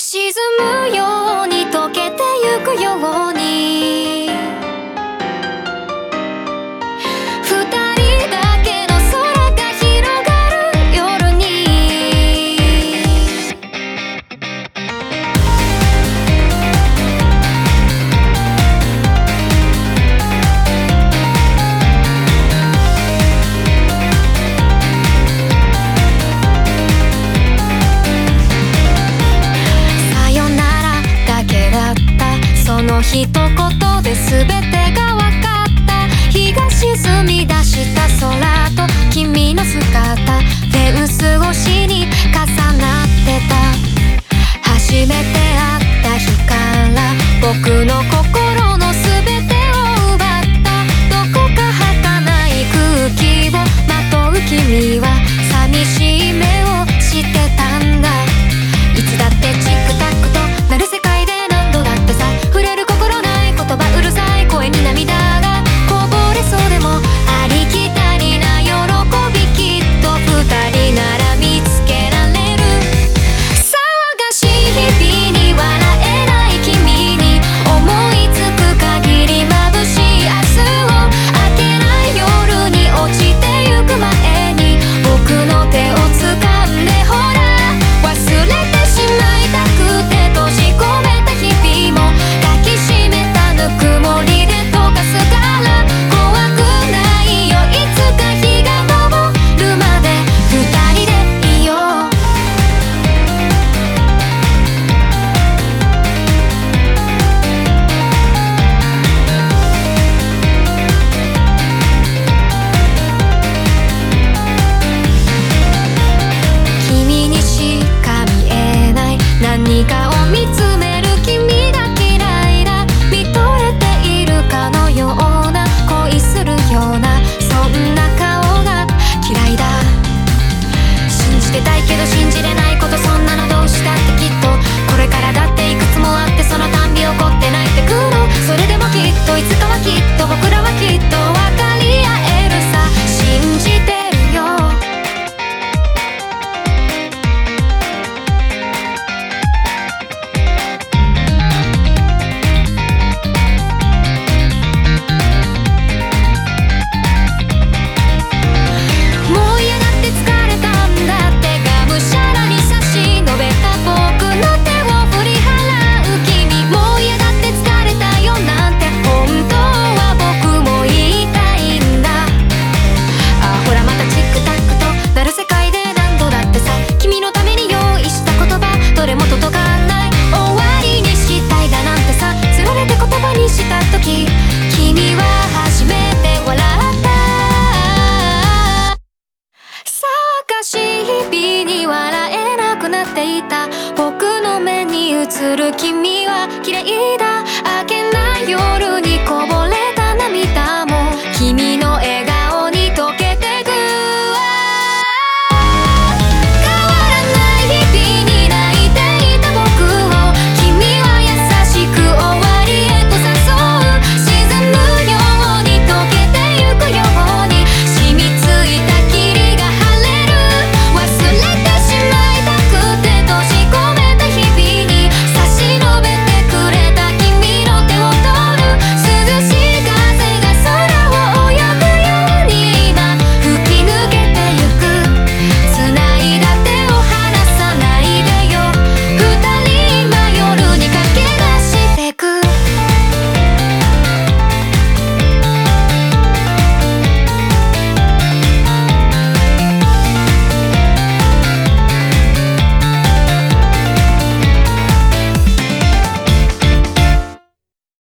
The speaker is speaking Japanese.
沈むように溶けてゆくように二人だけの空が広がる夜にさよならだけだったその一言で全てが分かった日が沈み出した空と君の姿フェンス越しに重なってた初めて会った日から僕の心の全てを奪ったどこか儚い空気をまとう君は寂しい目をしてたんだいつだってチックタックとなる世界で何度だってさ触れる心ない言葉うるさい声に涙がこぼれそうでもありきたりな喜びきっと二人なら見つけられる騒がしい日々に笑えない君に思いつく限り眩しい明日を明けない夜に落ちてゆく前に僕の手を掴んでほら忘れてしまいたくて閉じ込めた日々も抱きしめたぬくもりで溶かすから怖くないよいつか日が昇るまで二人でいよう君にしか見えない何かを見つめる君が嫌いだ見とれているかのような恋するようなそんな顔が嫌いだ信じてたいけど信じれないことそんなのどうしたってきっとこれからだっていくつもあってそのたんび怒って泣いてくのそれでもきっといつかはきっと僕らはきっと分かり合えるさ信じてるよもう嫌だって疲れたんだってがむしゃらに差し伸べた僕の手を振り払う君もう嫌だって疲れたよなんて本当は僕も言いたいんだあほらまたチックタックとなる世界で何度だってさ君のために用意した言葉どれも届かない終わりにしたいだなんてさつられて言葉にした時君は初めて笑った騒がしい日々に笑えなくなっていた僕の目に映る君は綺麗だ明けない夜にこぼれた涙も君の